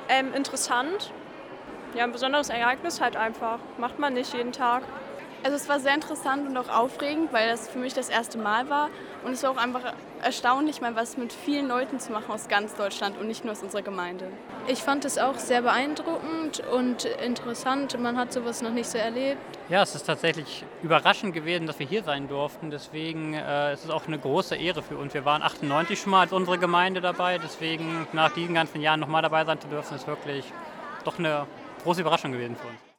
Interessant. Ja, ein besonderes Ereignis halt einfach. Macht man nicht jeden Tag. Also es war sehr interessant und auch aufregend, weil das für mich das erste Mal war. Und es war auch einfach erstaunlich, mal was mit vielen Leuten zu machen aus ganz Deutschland und nicht nur aus unserer Gemeinde. Ich fand es auch sehr beeindruckend und interessant. Man hat sowas noch nicht so erlebt. Ja, es ist tatsächlich überraschend gewesen, dass wir hier sein durften. Deswegen ist es auch eine große Ehre für uns. Wir waren 98 schon mal als unsere Gemeinde dabei. Deswegen nach diesen ganzen Jahren nochmal dabei sein zu dürfen, ist wirklich doch eine große Überraschung gewesen für uns.